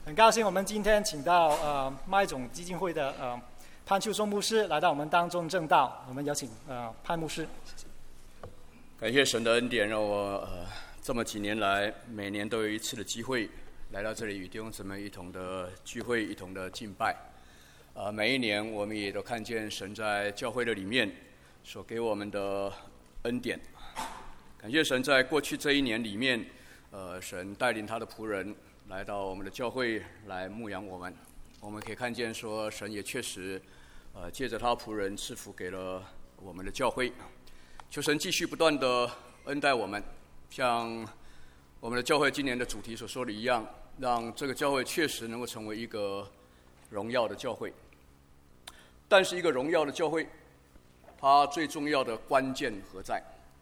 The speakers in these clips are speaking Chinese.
很高兴我们今天请到麦种基金会的潘秋松牧师来到我们当中证道。我们有请潘牧师。 感谢神的恩典，让我这么几年来每年都有一次的机会来到这里与弟兄姊妹一同的聚会，一同的敬拜。每一年我们也都看见神在教会的里面所给我们的恩典。感谢神在过去这一年里面，神带领他的仆人来到我们的教会来牧养我们。我们可以看见说，神也确实借着他的仆人赐福给了我们的教会。求神继续不断的恩待我们，像我们的教会今年的主题所说的一样，让这个教会确实能够成为一个荣耀的教会。但是一个荣耀的教会，它最重要的关键何在？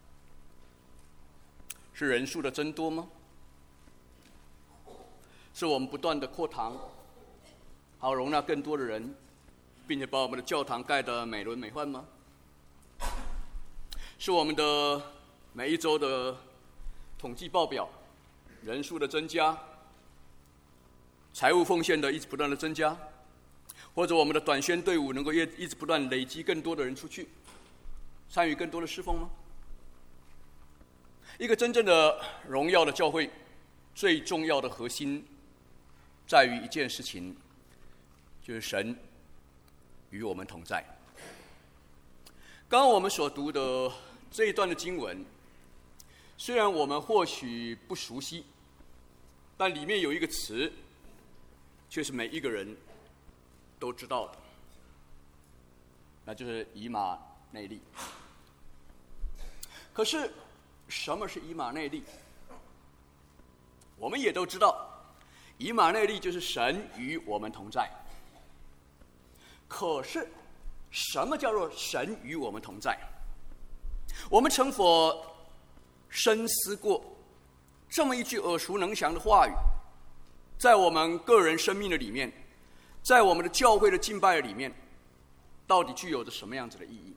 是人数的增多吗？是我们不断的扩堂，好容纳更多的人，并且把我们的教堂盖得美轮美奂吗？是我们的每一周的统计报表人数的增加，财务奉献的一直不断的增加，或者我们的短宣队伍能够一直不断累积更多的人出去参与更多的侍奉吗？一个真正的荣耀的教会最重要的核心在于一件事情，就是神与我们同在。刚刚我们所读的这一段的经文，虽然我们或许不熟悉，但里面有一个词却是每一个人都知道的，那就是以马内利。可是什么是以马内利？我们也都知道，以马内利就是神与我们同在。可是什么叫做神与我们同在？我们曾否深思过这么一句耳熟能详的话语，在我们个人生命的里面，在我们的教会的敬拜的里面，到底具有着什么样子的意义？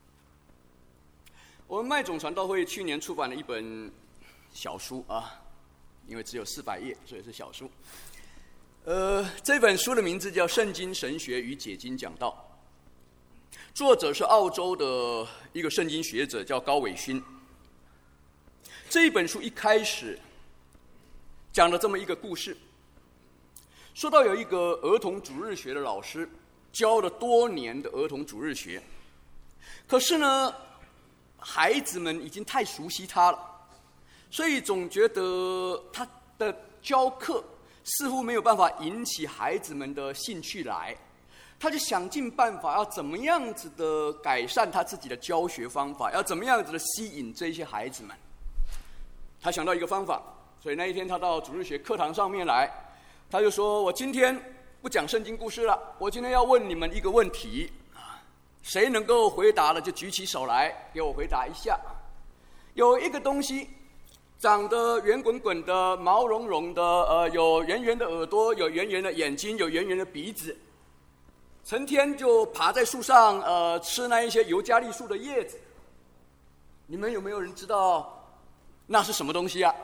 我们麦种传道会去年出版了一本小书啊，因为只有400页，所以是小书。这本书的名字叫《圣经神学与解经讲道》，作者是澳洲的一个圣经学者，叫高伟勋。这一本书一开始讲了这么一个故事，说到有一个儿童主日学的老师，教了多年的儿童主日学，可是呢，孩子们已经太熟悉他了，所以总觉得他的教课似乎没有办法引起孩子们的兴趣来，他就想尽办法要怎么样子的改善他自己的教学方法，要怎么样子的吸引这些孩子们。他想到一个方法，所以那一天他到主日学课堂上面来，他就说，我今天不讲圣经故事了，我今天要问你们一个问题，谁能够回答了就举起手来给我回答一下。有一个东西长得圆滚滚的，毛茸茸的，有圆圆的耳朵，有圆圆的眼睛，有圆圆的鼻子，成天就爬在树上吃那一些尤加利树的叶子。你们有没有人知道那是什么东西啊？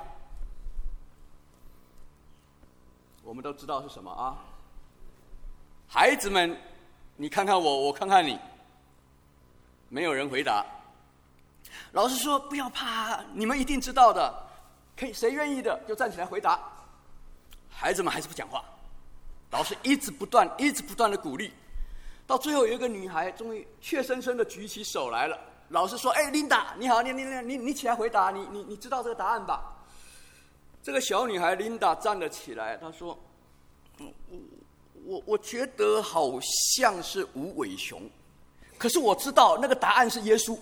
我们都知道是什么啊。孩子们，你看看我，我看看你，没有人回答。老师说不要怕，你们一定知道的，可以，谁愿意的就站起来回答。孩子们还是不讲话，老师一直不断的鼓励，到最后有一个女孩终于怯生生的举起手来了。老师说，琳达，你好，你起来回答，你知道这个答案吧？这个小女孩琳达站了起来，她说，我觉得好像是无尾熊，可是我知道那个答案是耶稣。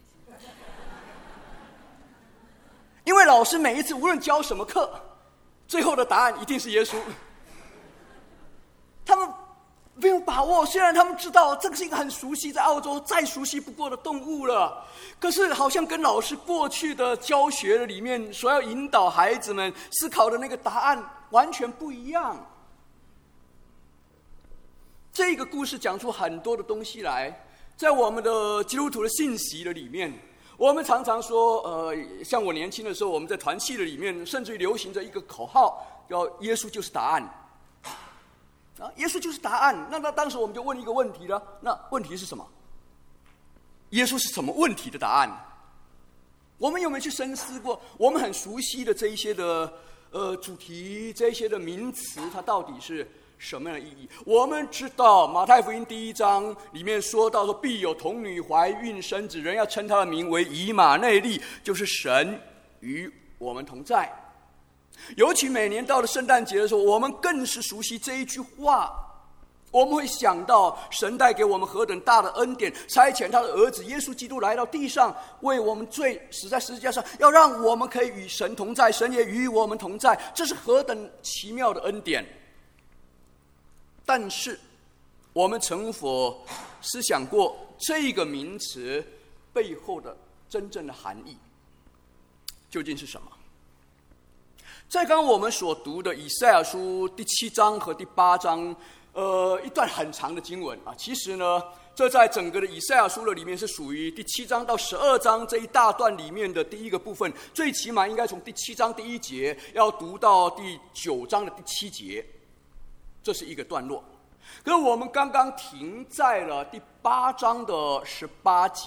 因为老师每一次无论教什么课，最后的答案一定是耶稣。他们没有把握，虽然他们知道这个是一个很熟悉，在澳洲再熟悉不过的动物了，可是好像跟老师过去的教学的里面所要引导孩子们思考的那个答案完全不一样。这个故事讲出很多的东西来，在我们的基督徒的信息的里面，我们常常说，像我年轻的时候，我们在团契的里面，甚至于流行着一个口号，叫耶稣就是答案。 耶稣就是答案。那当时我们就问一个问题了，那问题是什么？耶稣是什么问题的答案？我们有没有去深思过？我们很熟悉的这一些的主题，这一些的名词，它到底是什么样的意义？我们知道马太福音第1章里面说到说，必有童女怀孕生子，人要称他的名为以马内利，就是神与我们同在。尤其每年到了圣诞节的时候，我们更是熟悉这一句话。我们会想到神带给我们何等大的恩典，差遣他的儿子耶稣基督来到地上，为我们罪死在十字架上，要让我们可以与神同在，神也与我们同在，这是何等奇妙的恩典。但是我们曾否思想过这个名词背后的真正的含义究竟是什么？在刚刚我们所读的以赛亚书第7章和第8章一段很长的经文啊，其实呢，这在整个的以赛亚书的里面是属于第7章到12章这一大段里面的第一个部分，最起码应该从第7章第1节要读到第9章的第7节，这是一个段落。可是我们刚刚停在了第8章的18节，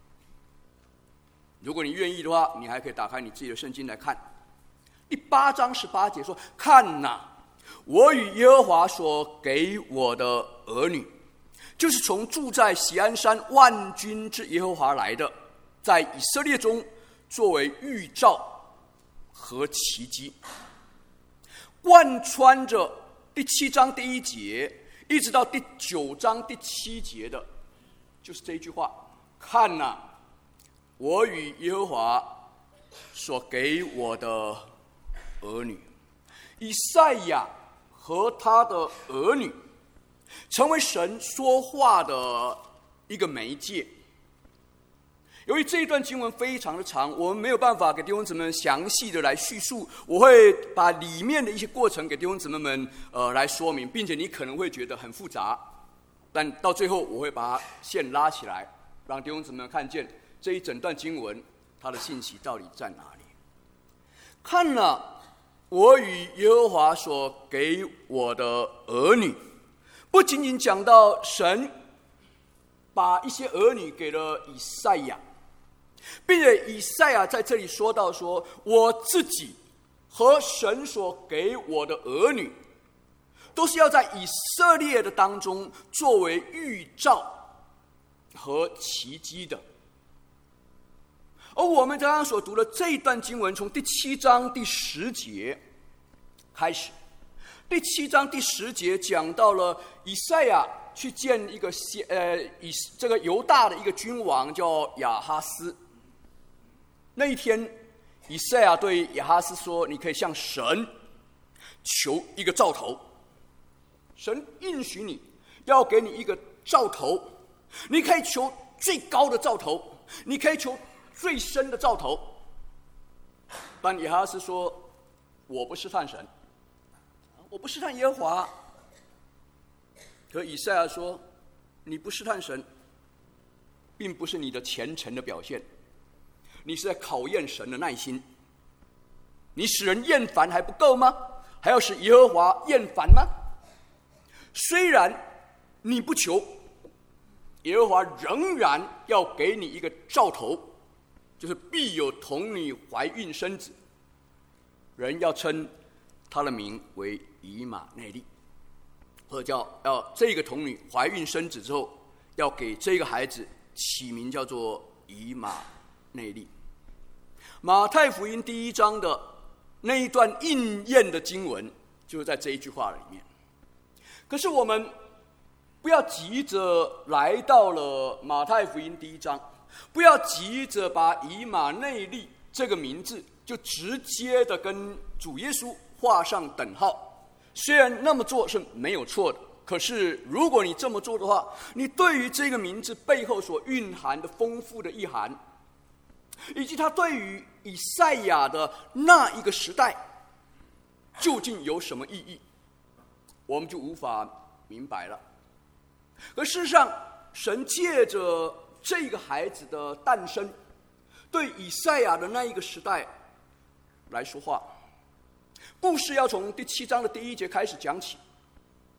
如果你愿意的话，你还可以打开你自己的圣经来看。第8章18节说：“看哪，我与耶和华所给我的儿女，就是从住在锡安山万军之耶和华来的，在以色列中作为预兆和奇迹。”贯穿着第7章第1节一直到第9章第7节的，就是这一句话：“看哪，我与耶和华所给我的儿女。”以赛亚和他的儿女成为神说话的一个媒介。由于这一段经文非常的长，我们没有办法给弟兄姊妹们详细的来叙述，我会把里面的一些过程给弟兄姊妹们来说明，并且你可能会觉得很复杂，但到最后我会把线拉起来，让弟兄姊妹们看见这一整段经文它的信息到底在哪里。看了我与耶和华所给我的儿女，不仅仅讲到神把一些儿女给了以赛亚，并且以赛亚在这里说到说，我自己和神所给我的儿女，都是要在以色列的当中作为预兆和奇迹的。而我们刚刚所读的这一段经文，从第7章第10节开始。第7章第10节讲到了以赛亚去见一个这个犹大的一个君王叫亚哈斯。那一天，以赛亚对亚哈斯说：“你可以向神求一个兆头，神应许你要给你一个兆头，你可以求最高的兆头，你可以求最深的兆头。”但亚哈斯说：“我不试探神，我不试探耶和华。”可以赛亚说：“你不试探神，并不是你的虔诚的表现，你是在考验神的耐心。你使人厌烦还不够吗？还要使耶和华厌烦吗？虽然你不求，耶和华仍然要给你一个兆头，就是必有童女怀孕生子，人要称他的名为以马内利，或者要这个童女怀孕生子之后，要给这个孩子起名叫做以马内利。马太福音第1章的那一段应验的经文，就是在这一句话里面。可是我们不要急着来到了马太福音第1章，不要急着把以马内利这个名字就直接的跟主耶稣画上等号。虽然那么做是没有错的，可是如果你这么做的话，你对于这个名字背后所蕴含的丰富的意涵，以及它对于以赛亚的那一个时代究竟有什么意义，我们就无法明白了。而事实上，神借着这个孩子的诞生，对以赛亚的那一个时代来说话。故事要从第7章的第1节开始讲起。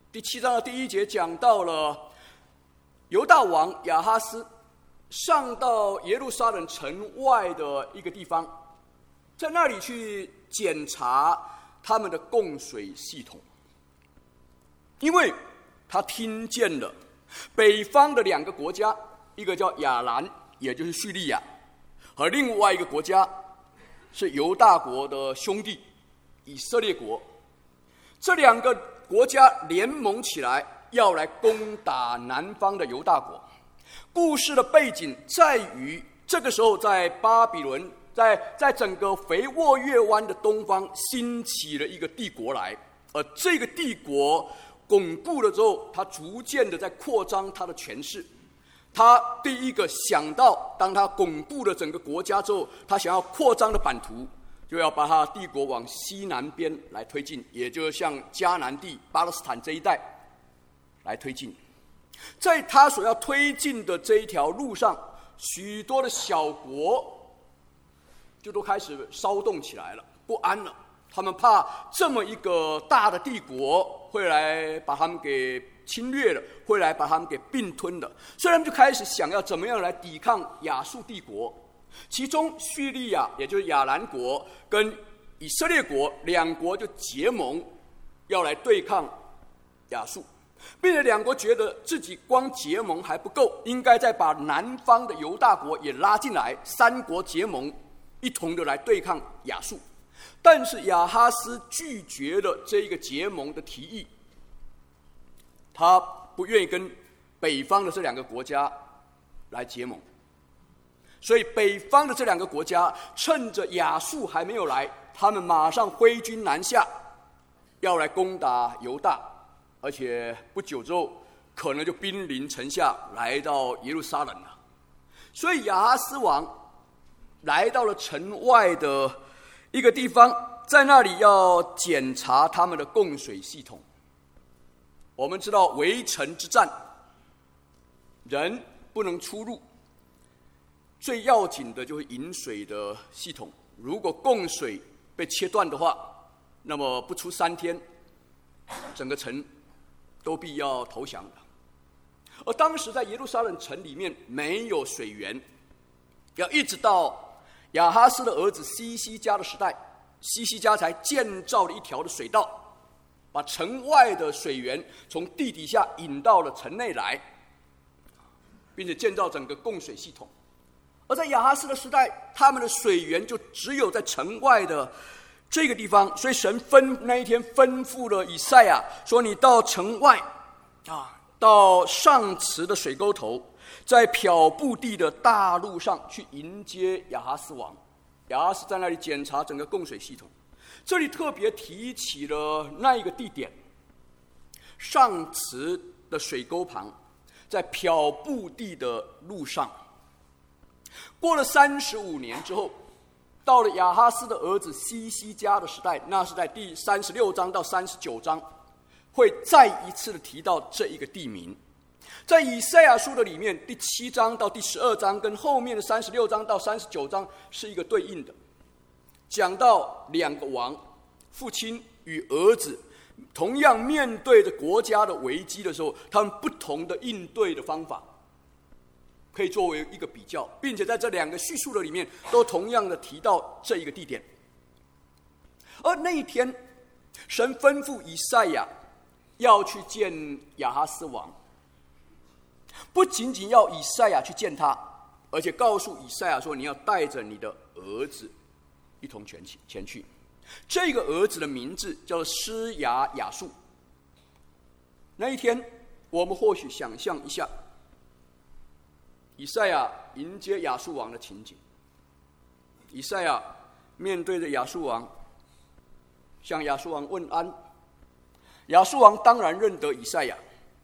第7章的第1节讲到了犹大王亚哈斯上到耶路撒冷城外的一个地方，在那里去检查他们的供水系统，因为他听见了北方的2个国家，一个叫亚兰，也就是叙利亚，和另外一个国家是犹大国的兄弟以色列国，这2个国家联盟起来要来攻打南方的犹大国。故事的背景在于，这个时候在巴比伦，在整个肥沃月湾的东方兴起了一个帝国来，而这个帝国巩固了之后，它逐渐的在扩张它的权势。他第一个想到，当他巩固了整个国家之后，他想要扩张的版图，就要把他帝国往西南边来推进，也就是像迦南地、巴勒斯坦这一带来推进。在他所要推进的这一条路上，许多的小国就都开始骚动起来了，不安了。他们怕这么一个大的帝国会来把他们给侵略了，会来把他们给并吞了，所以他们就开始想要怎么样来抵抗亚述帝国。其中叙利亚，也就是亚兰国跟以色列国2国就结盟，要来对抗亚述，并且2国觉得自己光结盟还不够，应该再把南方的犹大国也拉进来，3国结盟，一同的来对抗亚述。但是亚哈斯拒绝了这一个结盟的提议，他不愿意跟北方的这2个国家来结盟，所以北方的这2个国家趁着亚述还没有来，他们马上挥军南下，要来攻打犹大，而且不久之后可能就兵临城下，来到耶路撒冷了。所以亚哈斯王来到了城外的一个地方，在那里要检查他们的供水系统。我们知道围城之战，人不能出入，最要紧的就是饮水的系统。如果供水被切断的话，那么不出3天，整个城都必要投降的。而当时在耶路撒冷城里面没有水源，要一直到亚哈斯的儿子西西家的时代，西西家才建造了一条的水道，把城外的水源从地底下引到了城内来，并且建造整个供水系统。而在亚哈斯的时代，他们的水源就只有在城外的这个地方，所以神那一天吩咐了以赛亚说：“你到城外到上池的水沟头，在漂布地的大路上去迎接亚哈斯王。”亚哈斯在那里检查整个供水系统。这里特别提起了那一个地点，上池的水沟旁，在漂布地的路上。过了35年之后，到了亚哈斯的儿子西西家的时代，那是在第36章到39章，会再一次的提到这一个地名。在以赛亚书的里面，第7章到第12章跟后面的36章到39章是一个对应的，讲到2个王，父亲与儿子同样面对着国家的危机的时候，他们不同的应对的方法，可以作为一个比较，并且在这2个叙述的里面都同样的提到这一个地点。而那一天，神吩咐以赛亚要去见亚哈斯王，不仅仅要以赛亚去见他，而且告诉以赛亚说：“你要带着你的儿子一同前去。”这个儿子的名字叫做施雅雅述。那一天，我们或许想象一下，以赛亚迎接亚述王的情景。以赛亚面对着亚述王，向亚述王问安。亚述王当然认得以赛亚，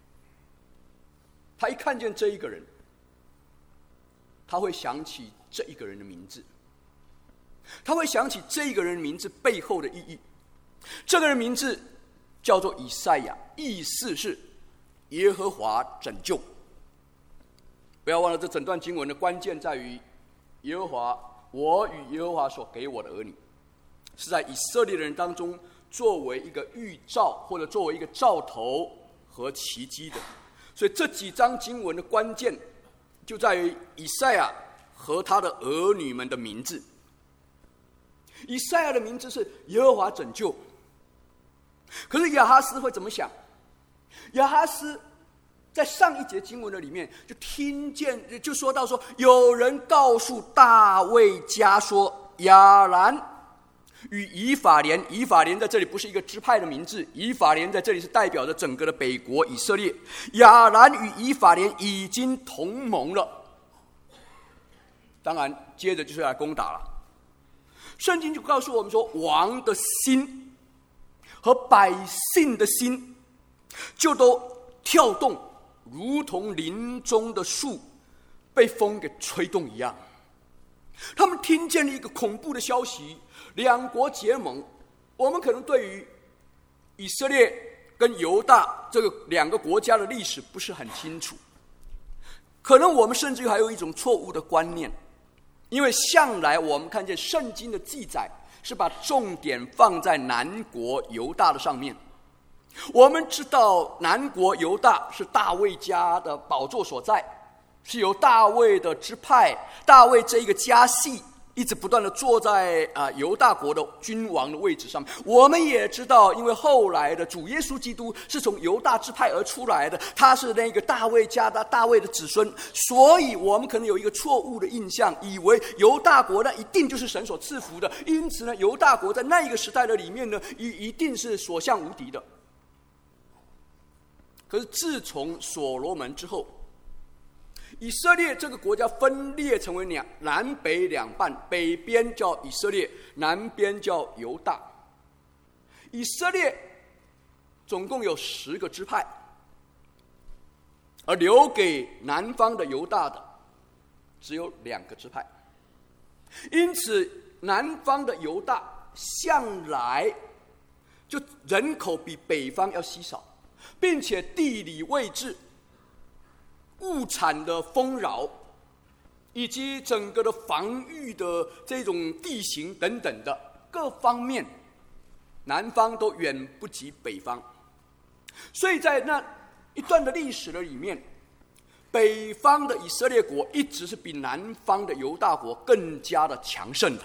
他一看见这一个人，他会想起这一个人的名字，他会想起这一个人名字背后的意义。这个人名字叫做以赛亚，意思是耶和华拯救。不要忘了，这整段经文的关键在于耶和华，我与耶和华所给我的儿女，是在以色列人当中作为一个预兆，或者作为一个兆头和奇迹的。所以这几章经文的关键就在于以赛亚和他的儿女们的名字。以赛亚的名字是耶和华拯救，可是亚哈斯会怎么想？亚哈斯在上一节经文的里面就听见，就说到说，有人告诉大卫家说，亚兰与以法莲，以法莲在这里不是一个支派的名字，以法莲在这里是代表着整个的北国以色列。亚兰与以法莲已经同盟了，当然接着就是来攻打了。圣经就告诉我们说，王的心和百姓的心就都跳动，如同林中的树被风给吹动一样。他们听见了一个恐怖的消息，两国结盟。我们可能对于以色列跟犹大这个两个国家的历史不是很清楚，可能我们甚至还有一种错误的观念，因为向来我们看见圣经的记载是把重点放在南国犹大的上面。我们知道南国犹大是大卫家的宝座所在，是由大卫的支派，大卫这一个家系一直不断的坐在犹大国的君王的位置上面。我们也知道，因为后来的主耶稣基督是从犹大支派而出来的，他是那个大卫家的大卫的子孙，所以我们可能有一个错误的印象，以为犹大国呢一定就是神所赐福的，因此呢犹大国在那一个时代的里面呢一定是所向无敌的。可是自从所罗门之后，以色列这个国家分裂成为南北两半，北边叫以色列，南边叫犹大。以色列总共有10个支派，而留给南方的犹大的只有2个支派。因此南方的犹大向来就人口比北方要稀少，并且地理位置、物产的丰饶，以及整个的防御的这种地形等等的各方面，南方都远不及北方。所以在那一段的历史的里面，北方的以色列国一直是比南方的犹大国更加的强盛的，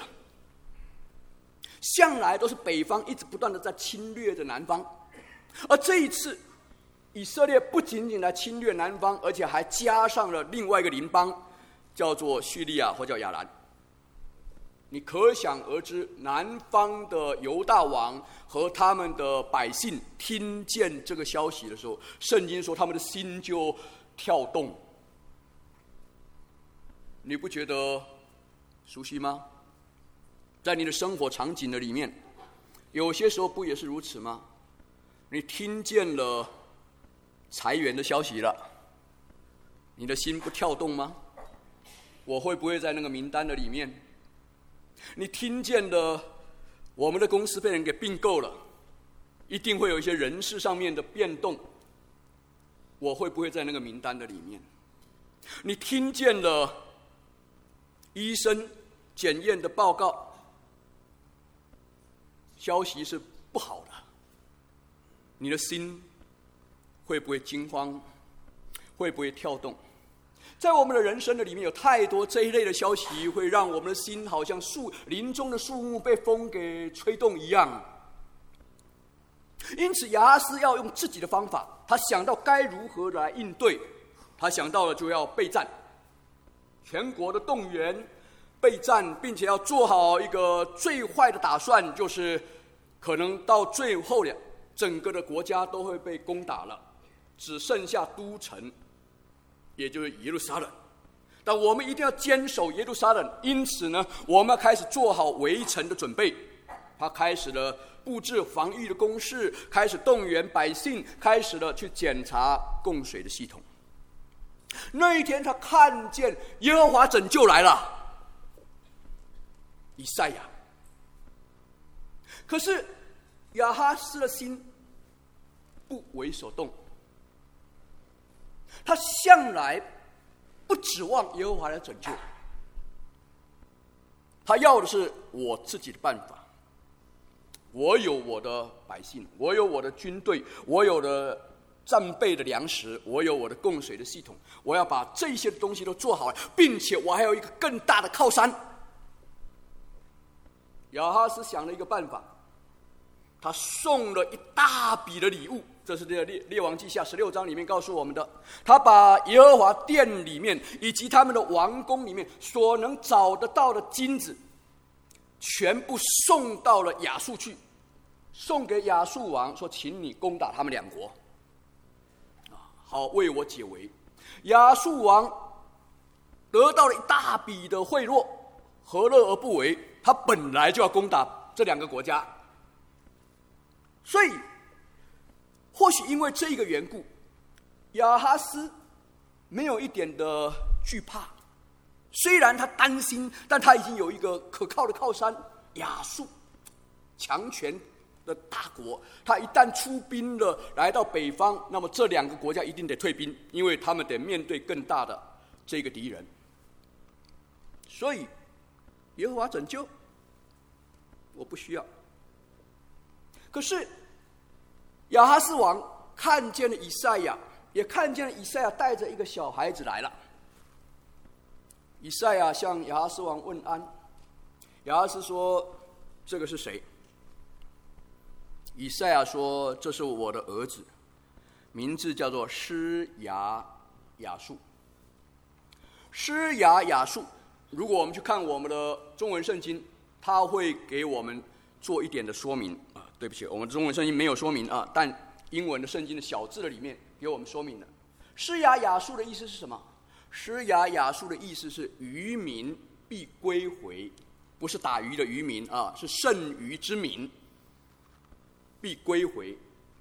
向来都是北方一直不断的在侵略着南方。而这一次以色列不仅仅来侵略南方，而且还加上了另外一个邻邦，叫做叙利亚或叫亚兰。你可想而知，南方的犹大王和他们的百姓听见这个消息的时候，圣经说他们的心就跳动。你不觉得熟悉吗？在你的生活场景的里面，有些时候不也是如此吗？你听见了裁员的消息了，你的心不跳动吗？我会不会在那个名单的里面？你听见了我们的公司被人给并购了，一定会有一些人事上面的变动，我会不会在那个名单的里面？你听见了医生检验的报告，消息是不好的，你的心会不会惊慌？会不会跳动？在我们的人生的里面，有太多这一类的消息，会让我们的心好像林中的树木被风给吹动一样。因此亚哈斯要用自己的方法，他想到该如何来应对，他想到了就要备战，全国的动员备战，并且要做好一个最坏的打算，就是可能到最后了，整个的国家都会被攻打了，只剩下都城，也就是耶路撒冷。但我们一定要坚守耶路撒冷，因此呢，我们要开始做好围城的准备。他开始了布置防御的工事，开始动员百姓，开始了去检查供水的系统。那一天，他看见耶和华拯救来了，以赛亚。可是亚哈斯的心不为所动，他向来不指望耶和华来拯救，他要的是我自己的办法。我有我的百姓，我有我的军队，我有的战备的粮食，我有我的供水的系统，我要把这些东西都做好，并且我还有一个更大的靠山。亚哈斯想了一个办法，他送了一大笔的礼物，这是列王记下16章里面告诉我们的。他把耶和华殿里面以及他们的王宫里面所能找得到的金子，全部送到了亚述去，送给亚述王说：“请你攻打他们两国，好为我解围。”亚述王得到了一大笔的贿赂，何乐而不为？他本来就要攻打这两个国家，所以或许因为这个缘故，亚哈斯没有一点的惧怕。虽然他担心，但他已经有一个可靠的靠山——亚述，强权的大国。他一旦出兵了，来到北方，那么这两个国家一定得退兵，因为他们得面对更大的这个敌人。所以耶和华拯救，我不需要。可是亚哈斯王看见了以赛亚，也看见了以赛亚带着一个小孩子来了。以赛亚向亚哈斯王问安，亚哈斯说：“这个是谁？”以赛亚说：“这是我的儿子，名字叫做施雅雅述。”施雅雅述，如果我们去看我们的中文圣经，它会给我们做一点的说明啊。对不起，我们的中文圣经没有说明啊，但英文的圣经的小字的里面给我们说明了。施雅雅述的意思是什么？施雅雅述的意思是渔民必归回，不是打鱼的渔民啊，是剩余之民必归回。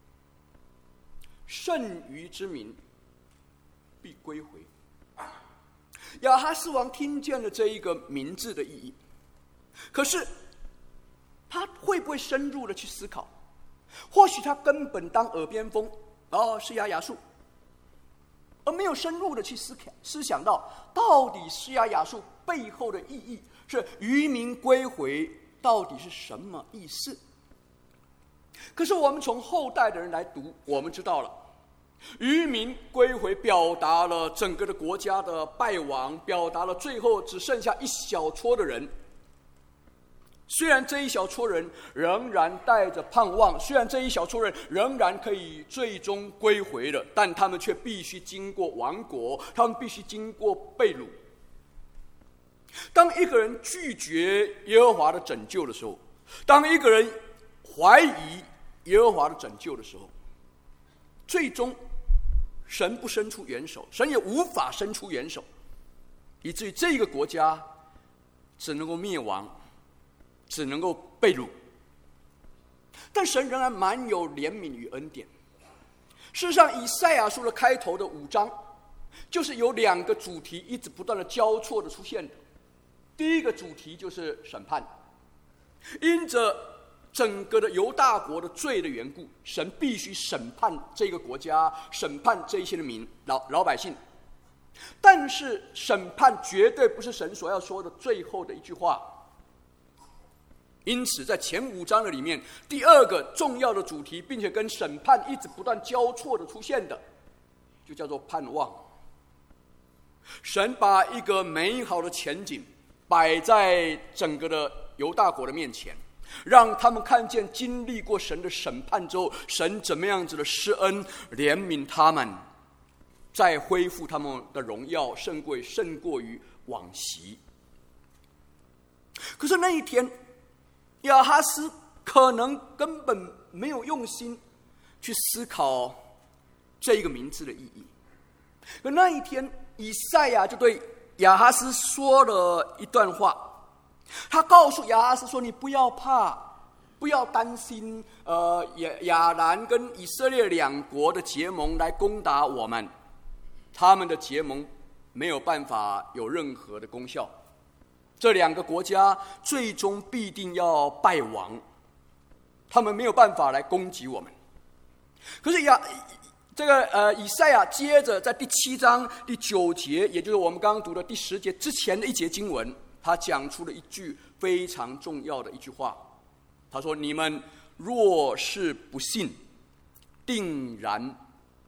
剩余之民必归回。亚哈斯王听见了这一个名字的意义，可是他会不会深入的去思考？或许他根本当耳边风，施雅雅述，而没有深入的去思想到底施雅雅述背后的意义是渔民归回，到底是什么意思？可是我们从后代的人来读，我们知道了，渔民归回表达了整个的国家的败亡，表达了最后只剩下一小撮的人。虽然这一小撮人仍然带着盼望，虽然这一小撮人仍然可以最终归回了，但他们却必须经过亡国，他们必须经过被掳。当一个人拒绝耶和华的拯救的时候，当一个人怀疑耶和华的拯救的时候，最终神不伸出援手，神也无法伸出援手，以至于这个国家只能够灭亡，只能够被掳。但神仍然满有怜悯与恩典。事实上，以赛亚书的开头的5章就是有2个主题一直不断的交错的出现的。第一个主题就是审判，因着整个的犹大国的罪的缘故，神必须审判这个国家，审判这一些的老百姓。但是审判绝对不是神所要说的最后的一句话。因此在前5章的里面，第2个重要的主题，并且跟审判一直不断交错的出现的，就叫做盼望。神把一个美好的前景摆在整个的犹大国的面前，让他们看见经历过神的审判之后，神怎么样子的施恩怜悯他们，再恢复他们的荣耀，胜过于往昔。可是那一天，亚哈斯可能根本没有用心去思考这个名字的意义。可那一天，以赛亚就对亚哈斯说了一段话，他告诉亚哈斯说：“你不要怕，不要担心，亚兰跟以色列2国的结盟来攻打我们，他们的结盟没有办法有任何的功效。这2个国家最终必定要败亡，他们没有办法来攻击我们。”可是以赛亚接着在第7章第9节，也就是我们刚刚读的第10节之前的一节经文，他讲出了一句非常重要的一句话。他说：“你们若是不信，定然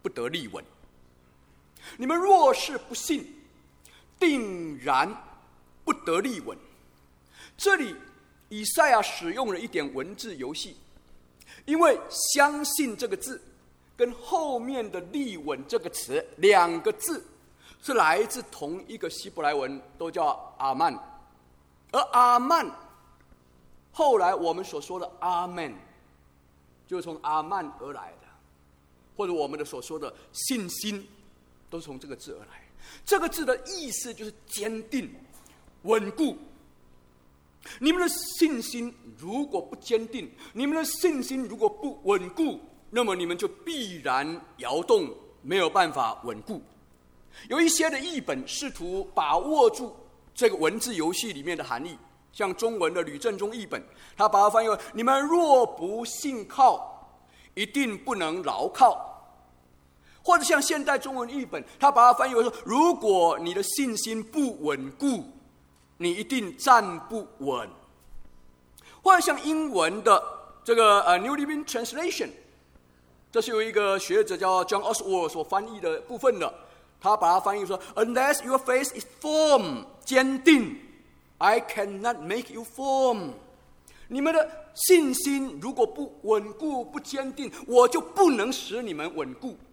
不得立稳。你们若是不信，定然不得立稳。这里以赛亚使用了一点文字游戏，因为相信这个字跟后面的立稳这个词两个字是来自同一个希伯来文，都叫阿曼。而阿曼后来我们所说的阿门，就是从阿曼而来的，或者我们的所说的信心都是从这个字而来。这个字的意思就是坚定、稳固。你们的信心如果不坚定，你们的信心如果不稳固，那么你们就必然摇动，没有办法稳固。有一些的译本试图把握住这个文字游戏里面的含义，像中文的吕正中译本，他把它翻译为：你们若不信靠，一定不能牢靠。或者像现代中文译本，他把它翻译为说：如果你的信心不稳固，你一定站不稳。或者像英文的这个New Living Translation， 这是由一个学者叫 John Oswald 所翻译的部分的，他把它翻译说 ：Unless your faith is firm， 坚定 ，I cannot make you firm。你们的信心如果不稳固、不坚定，我就不能使你们稳固。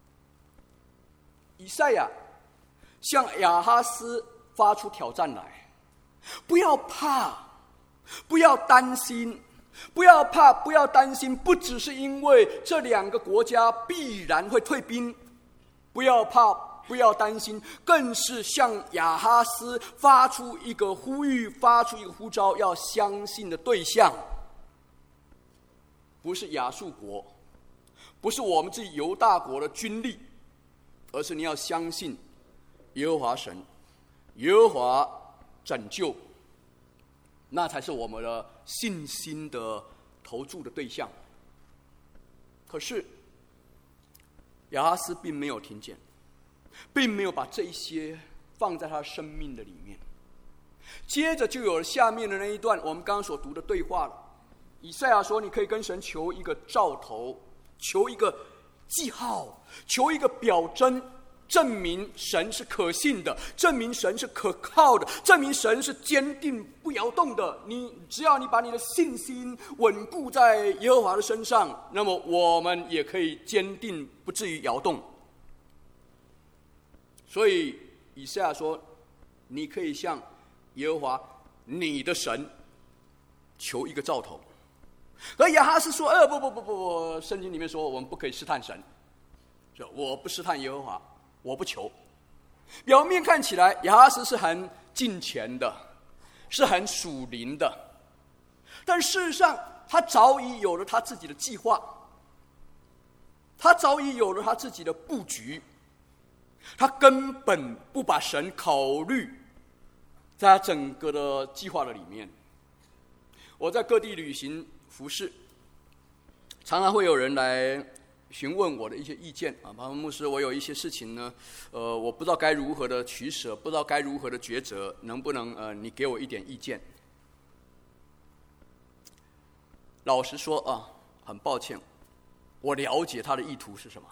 以赛亚向亚哈斯发出挑战来，不要怕，不要担心，不要怕，不要担心，不只是因为这两个国家必然会退兵，不要怕，不要担心，更是向亚哈斯发出一个呼吁，发出一个呼召，要相信的对象不是亚述国，不是我们自己犹大国的军力，而是你要相信耶和华神，耶和华拯救，那才是我们的信心的投注的对象。可是亚哈斯并没有听见，并没有把这一些放在他生命的里面。接着就有了下面的那一段我们刚刚所读的对话了。以赛亚说，你可以跟神求一个兆头，求一个记号，求一个表征，证明神是可信的，证明神是可靠的，证明神是坚定不摇动的。只要你把你的信心稳固在耶和华的身上，那么我们也可以坚定，不至于摇动。所以以赛亚说，你可以向耶和华你的神求一个兆头。而亚哈斯说：不，圣经里面说我们不可以试探神，我不试探耶和华，我不求。表面看起来亚哈斯是很敬虔的，是很属灵的，但事实上他早已有了他自己的计划，他早已有了他自己的布局，他根本不把神考虑在他整个的计划的里面。我在各地旅行服侍，常常会有人来询问我的一些意见啊，巴牧师，我有一些事情呢，我不知道该如何的取舍，不知道该如何的抉择，能不能你给我一点意见？老实说啊，很抱歉，我了解他的意图是什么。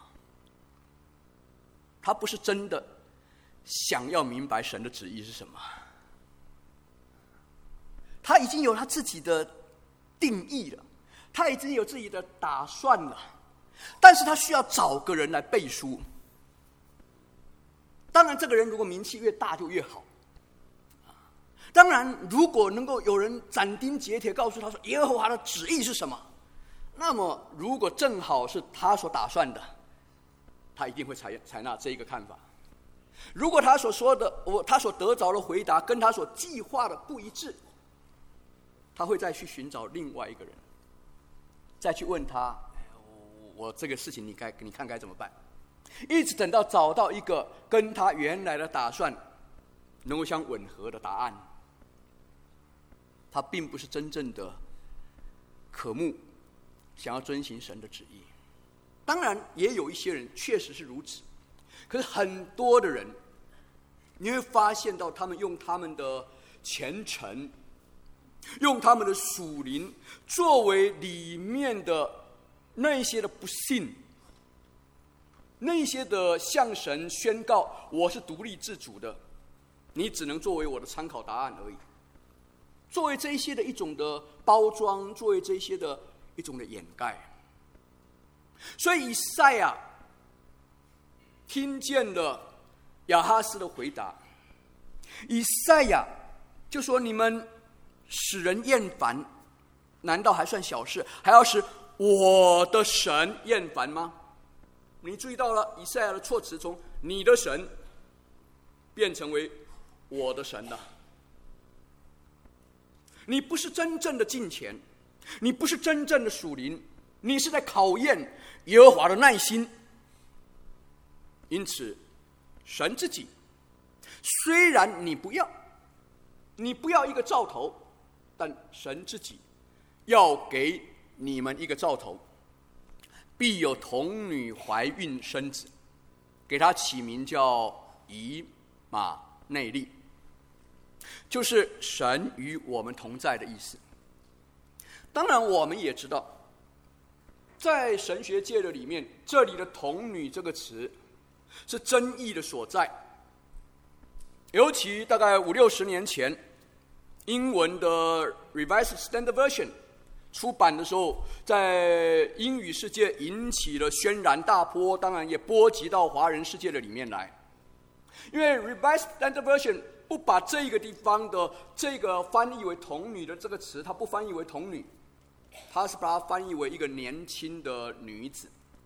他不是真的想要明白神的旨意是什么，他已经有他自己的定义了，他已经有自己的打算了，但是他需要找个人来背书。当然这个人如果名气越大就越好，当然如果能够有人斩钉截铁告诉他说耶和华的旨意是什么，那么如果正好是他所打算的，他一定会采纳这一个看法。如果他所说的他所得着的回答跟他所计划的不一致，他会再去寻找另外一个人，再去问他，我这个事情你看该怎么办，一直等到找到一个跟他原来的打算能够相吻合的答案。他并不是真正的渴慕想要遵行神的旨意。当然也有一些人确实是如此，可是很多的人你会发现到他们用他们的虔诚，用他们的属灵作为里面的那一些的不信， 那些的向神宣告我是独立自主的，你只能作为我的参考答案而已，作为这些的一种的包装，作为这些的一种的掩盖。所以以赛亚听见了亚哈斯的回答，以赛亚就说：你们使人厌烦，难道还算小事，还要使我的神厌烦吗？你注意到了以赛亚的措辞，从你的神变成为我的神了。你不是真正的敬虔，你不是真正的属灵，你是在考验耶和华的耐心。因此神自己虽然你不要一个兆头，但神自己要给你们一个兆头，必有童女怀孕生子，给他起名叫以马内利，就是神与我们同在的意思。当然我们也知道，在神学界的里面，这里的童女这个词是争议的所在。尤其大概50-60年前，英文的 Revised Standard Version 出版的时候，在英语世界引起了轩然大波，当然也波及到华人世界的里面来。因为 Revised Standard Version 不把这个地方的这个翻译为童女的这个词，它不翻译为童女，它是把它翻译为一个年轻的女子，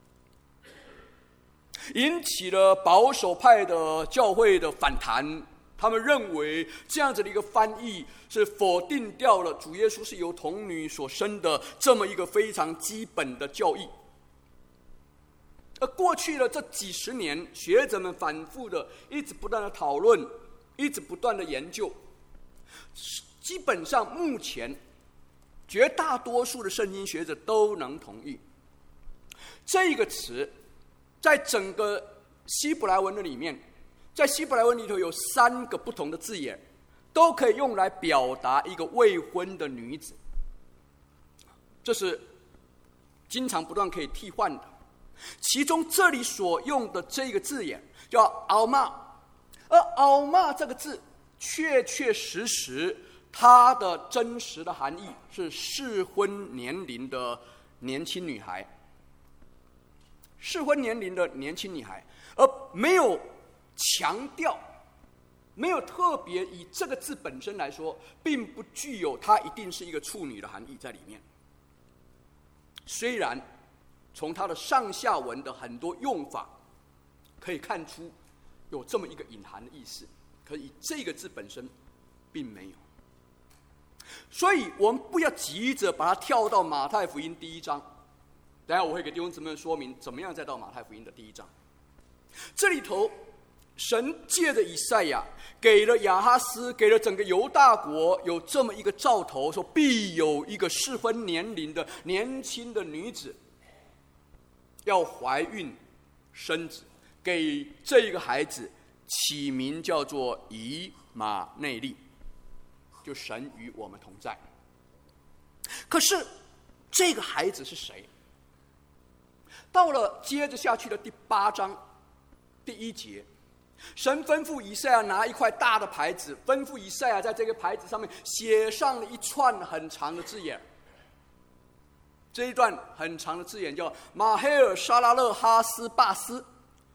引起了保守派的教会的反弹。他们认为这样子的一个翻译是否定掉了主耶稣是由童女所生的这么一个非常基本的教义。而过去的这几十年，学者们反复的一直不断的讨论，一直不断的研究，基本上目前绝大多数的圣经学者都能同意，这个词在整个希伯来文的里面，在希伯来文里头有3个不同的字眼，都可以用来表达一个未婚的女子，这是经常不断可以替换的。其中这里所用的这个字眼叫奥玛，而奥玛这个字确确实实它的真实的含义是适婚年龄的年轻女孩，适婚年龄的年轻女孩，而没有强调，没有特别以这个字本身来说，并不具有它一定是一个处女的含义在里面。虽然从它的上下文的很多用法可以看出有这么一个隐含的意思，可以这个字本身并没有。所以我们不要急着把它跳到马太福音第1章，等一下我会给弟兄姊妹说明怎么样再到马太福音的第1章。这里头神借着以赛亚给了亚哈斯，给了整个犹大国有这么一个兆头，说必有一个适婚年龄的年轻的女子要怀孕生子，给这个孩子起名叫做以马内利，就神与我们同在。可是这个孩子是谁？到了接着下去的第8章第1节，神吩咐以赛亚拿一块大的牌子，吩咐以赛亚在这个牌子上面写上了一串很长的字眼。这一段很长的字眼叫马黑尔沙拉勒哈斯巴斯，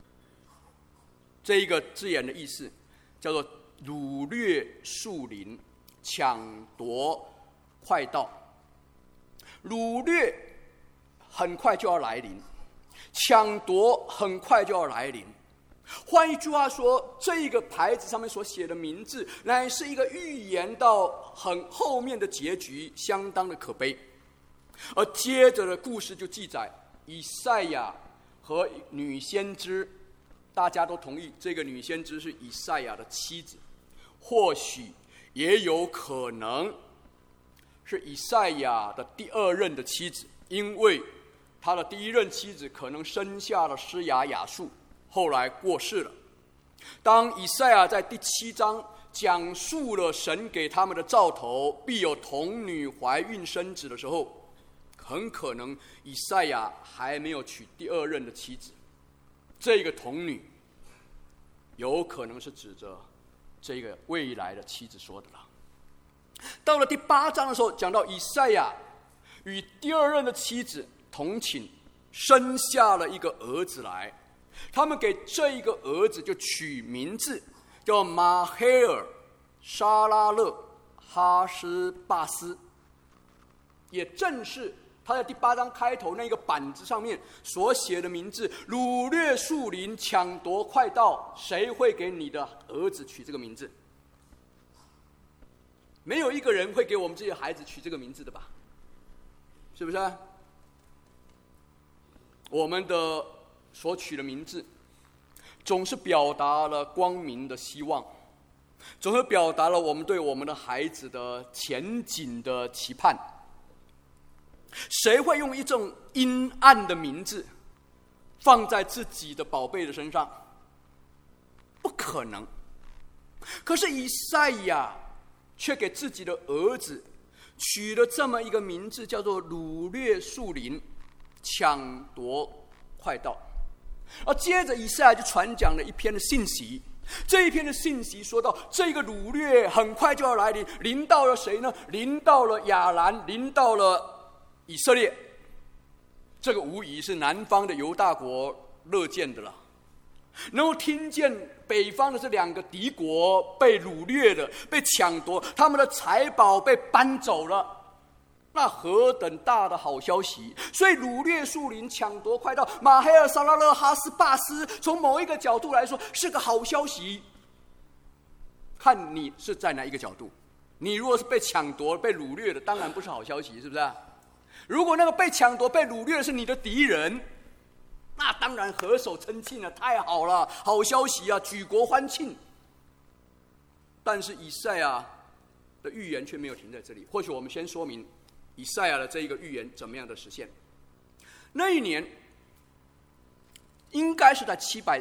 这一个字眼的意思叫做掳掠树林，抢夺快到。掳掠很快就要来临，抢夺很快就要来临。换一句话说，这个牌子上面所写的名字乃是一个预言到很后面的结局，相当的可悲。而接着的故事就记载以赛亚和女先知，大家都同意这个女先知是以赛亚的妻子，或许也有可能是以赛亚的第2任的妻子，因为他的第1任妻子可能生下了施雅雅述，后来过世了。当以赛亚在第7章讲述了神给他们的兆头，必有童女怀孕生子的时候，很可能以赛亚还没有娶第2任的妻子。 这个童女有可能是指着这个未来的妻子说的了。到了第8章的时候，讲到以赛亚与第2任的妻子同寝，生下了一个儿子来。他们给这一个儿子就取名字叫马黑尔沙拉勒哈斯巴斯，也正是他在第8章开头那个板子上面所写的名字：掳掠树林，抢夺快到。谁会给你的儿子取这个名字？没有一个人会给我们这些孩子取这个名字的吧？是不是？我们的所取的名字总是表达了光明的希望，总是表达了我们对我们的孩子的前景的期盼。谁会用一种阴暗的名字放在自己的宝贝的身上？不可能。可是以赛亚却给自己的儿子取了这么一个名字，叫做掳掠树林，抢夺快到。而接着以赛亚就传讲了一篇的信息，这一篇的信息说到，这个掳掠很快就要来临，临到了谁呢？临到了亚兰，临到了以色列。这个无疑是南方的犹大国乐见的了，能够听见北方的这2个敌国被掳掠了，被抢夺，他们的财宝被搬走了，那何等大的好消息！所以掳掠树林，抢夺快到，马黑尔沙拉勒哈斯巴斯，从某一个角度来说是个好消息。看你是在哪一个角度。你如果是被抢夺被掳掠的，当然不是好消息，是不是？如果那个被抢夺被掳掠的是你的敌人，那当然合手称庆了，太好了，好消息啊，举国欢庆。但是以赛亚的预言却没有停在这里。或许我们先说明以赛亚的这一个预言怎么样的实现。那一年应该是在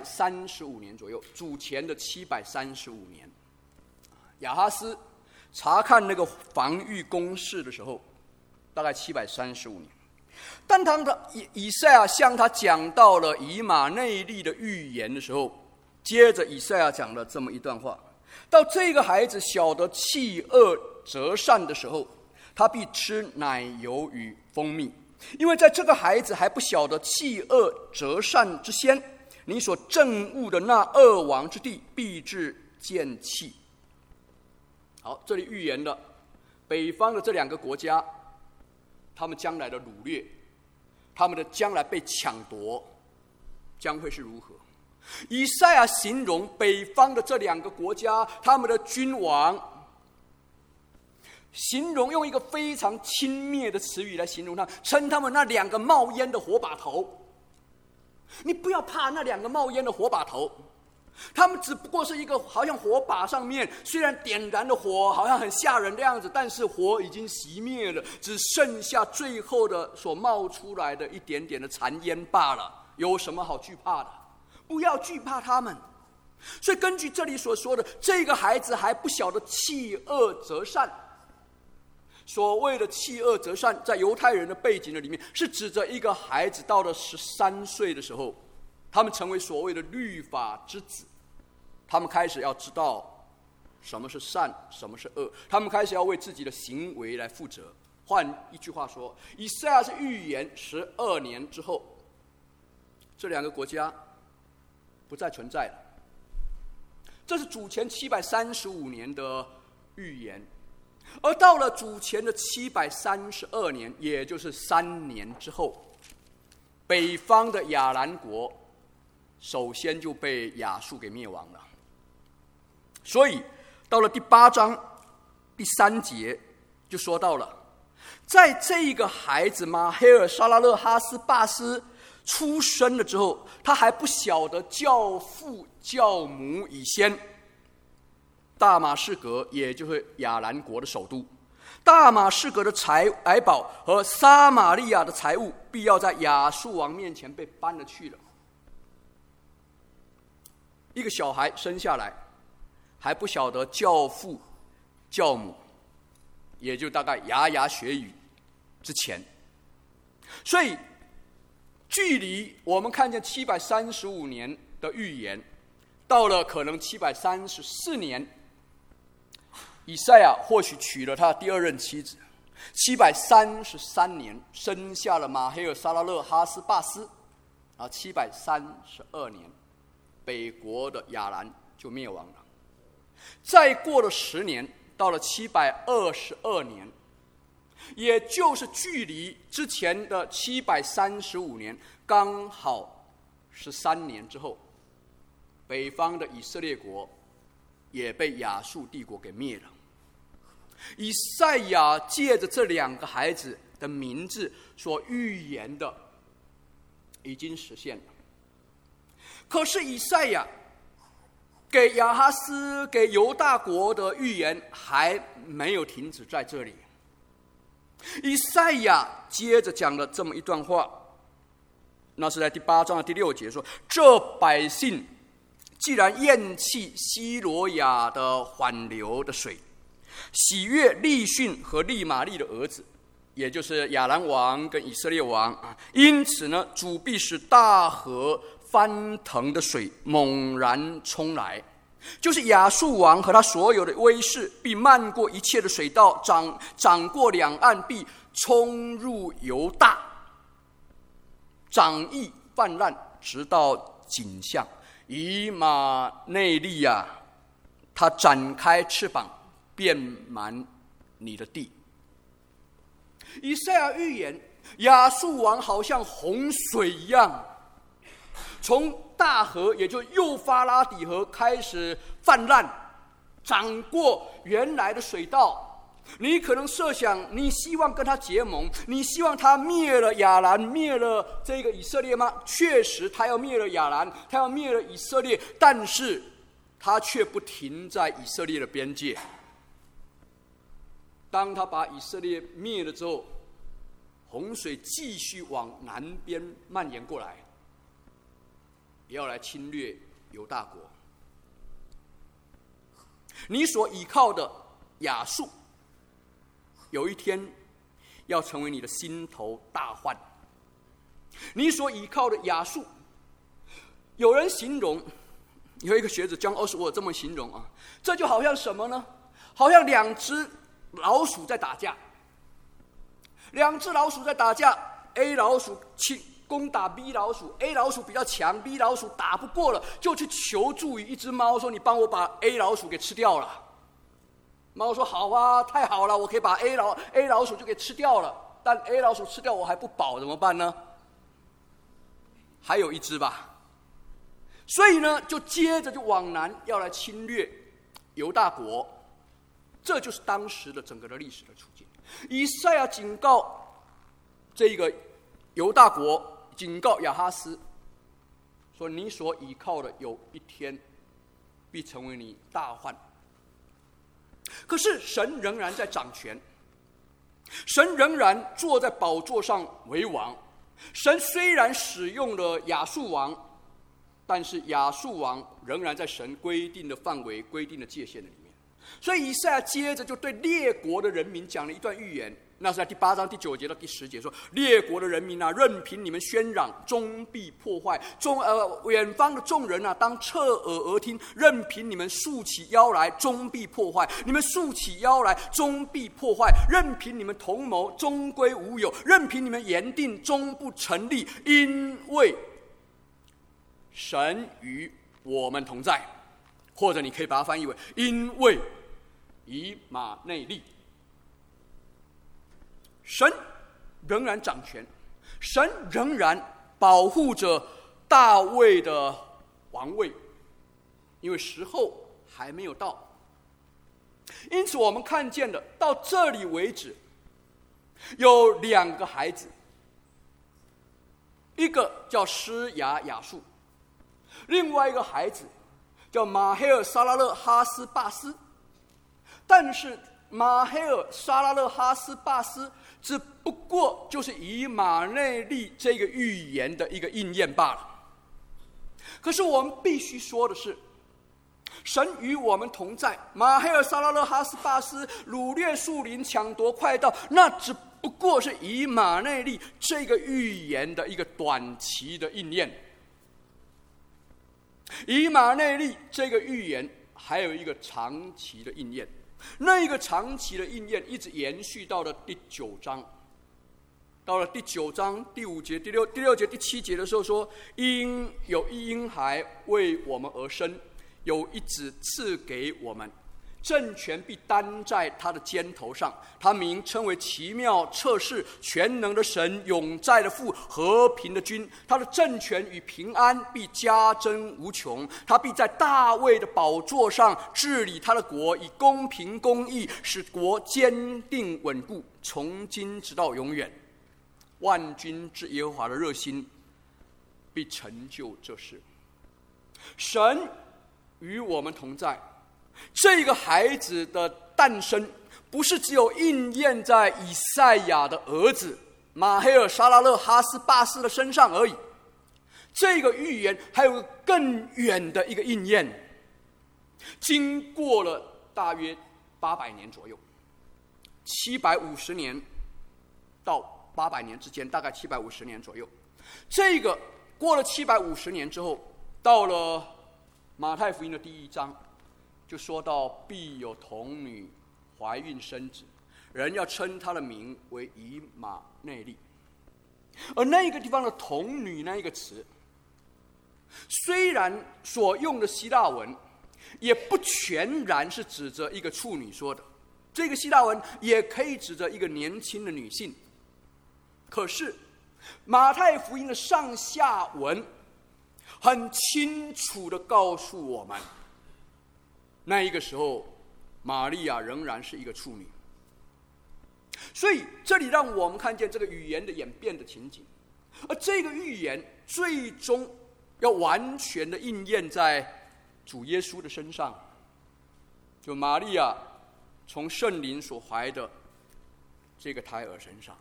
735年左右，主前的735年，亚哈斯查看那个防御工事的时候，大概735年。但当以赛亚向他讲到了以马内利的预言的时候，接着以赛亚讲了这么一段话：到这个孩子晓得弃恶择善的时候，他必吃奶油与蜂蜜，因为在这个孩子还不晓得弃恶择善之先，你所憎恶的那恶王之地必致见弃。好，这里预言了北方的这2个国家，他们将来的掳掠，他们的将来被抢夺将会是如何。以赛亚形容北方的这2个国家，他们的君王，形容用一个非常轻蔑的词语来形容他，称他们那2个冒烟的火把头。你不要怕那2个冒烟的火把头，他们只不过是一个好像火把上面虽然点燃的火好像很吓人的样子，但是火已经熄灭了，只剩下最后的所冒出来的一点点的残烟罢了。有什么好惧怕的？不要惧怕他们。所以根据这里所说的，这个孩子还不晓得弃恶择善。所谓的弃恶择善，在犹太人的背景的里面，是指着一个孩子到了13岁的时候，他们成为所谓的律法之子，他们开始要知道什么是善，什么是恶，他们开始要为自己的行为来负责。换一句话说，以赛亚是预言12年之后，这2个国家不再存在了。这是主前735年的预言。而到了主前的732年，也就是3年之后，北方的亚兰国首先就被亚述给灭亡了。所以到了第8章第3节就说到了，在这个孩子马黑尔沙拉勒哈斯巴斯出生了之后，他还不晓得教父教母以先，大马士革也就是亚兰国的首都，大马士革的财宝和撒玛利亚的财物必要在亚述王面前被搬了去了。一个小孩生下来还不晓得教父教母，也就大概牙牙学语之前，所以距离我们看见735年的预言，到了可能734年，以赛亚或许娶了他第二任妻子。733年生下了马黑尔沙拉勒哈斯巴斯，732年，北国的亚兰就灭亡了。再过了10年，到了722年，也就是距离之前的735年刚好13年之后，北方的以色列国也被亚述帝国给灭了。以赛亚借着这2个孩子的名字所预言的已经实现了。可是以赛亚给亚哈斯、给犹大国的预言还没有停止在这里。以赛亚接着讲了这么一段话，那是在第8章的第6节说：这百姓既然厌弃西罗亚的缓流的水，喜悦利逊和利玛利的儿子，也就是亚兰王跟以色列王，因此呢，主必使大河翻腾的水猛然冲来，就是亚述王和他所有的威势必漫过一切的水道，涨过两岸，必冲入犹大，涨溢泛滥，直到颈项。以马内利啊，他展开翅膀，遍满你的地。以赛亚预言，亚述王好像洪水一样，从大河，也就幼发拉底河开始泛滥，涨过原来的水道。你可能设想，你希望跟他结盟，你希望他灭了亚兰，灭了这个以色列吗？确实，他要灭了亚兰，他要灭了以色列，但是他却不停在以色列的边界。当他把以色列灭了之后，洪水继续往南边蔓延过来，也要来侵略犹大国。你所依靠的亚述，有一天要成为你的心头大患。你所依靠的亚述，有人形容，有一个学者John Oswald这么形容啊，这就好像什么呢？好像2只老鼠在打架，2只老鼠在打架 ，A 老鼠去攻打 B 老鼠 ，A 老鼠比较强 ，B 老鼠打不过了，就去求助于一只猫，说：“你帮我把 A 老鼠给吃掉了。”猫说：“好啊，太好了，我可以把 A 老鼠就给吃掉了。但 A 老鼠吃掉我还不饱，怎么办呢？还有一只吧。所以呢，就接着就往南要来侵略犹大国。”这就是当时的整个的历史的处境。以赛亚警告这个犹大国，警告亚哈斯说：“你所倚靠的有一天必成为你大患。”可是神仍然在掌权，神仍然坐在宝座上为王。神虽然使用了亚述王，但是亚述王仍然在神规定的范围、规定的界限的里面。所以以赛亚接着就对列国的人民讲了一段预言，那是在第8章第9节到第10节说：“列国的人民啊，任凭你们喧嚷，终必破坏；远方的众人啊，当侧耳而听，任凭你们竖起腰来，终必破坏。你们竖起腰来，终必破坏；任凭你们同谋，终归无有；任凭你们言定，终不成立。因为神与我们同在。”或者你可以把它翻译为：因为以马内利。神仍然掌权，神仍然保护着大卫的王位，因为时候还没有到。因此我们看见的到这里为止，有2个孩子，一个叫施雅雅述，另外一个孩子叫马黑尔沙拉勒哈斯巴斯。但是马黑尔沙拉勒哈斯巴斯只不过就是以马内利这个预言的一个应验罢了。可是我们必须说的是，神与我们同在。马黑尔沙拉勒哈斯巴斯掳掠树林，抢夺快道，那只不过是以马内利这个预言的一个短期的应验。以马内利这个预言还有一个长期的应验，那一个长期的应验一直延续到了第9章。到了第9章第5节、第6节、第7节的时候说，因有一婴孩为我们而生，有一子赐给我们，政权必担在他的肩头上，他名称为奇妙、策士、全能的神、永在的父、和平的君。他的政权与平安必加增无穷，他必在大卫的宝座上治理他的国，以公平公义使国坚定稳固，从今直到永远。万军之耶和华的热心必成就这事。神与我们同在。这个孩子的诞生不是只有应验在以赛亚的儿子马黑尔沙拉勒哈斯巴斯的身上而已，这个预言还有更远的一个应验，经过了大约800年左右，750年到800年之间，大概750年左右。这个过了750年之后，到了马太福音的第1章，就说到必有童女怀孕生子，人要称他的名为以马内利。而那个地方的童女那一个词，虽然所用的希腊文也不全然是指着一个处女说的，这个希腊文也可以指着一个年轻的女性。可是马太福音的上下文很清楚地告诉我们，那一个时候玛利亚仍然是一个处女。所以这里让我们看见这个语言的演变的情景，而这个预言最终要完全的应验在主耶稣的身上，就玛利亚从圣灵所怀的这个胎儿身上。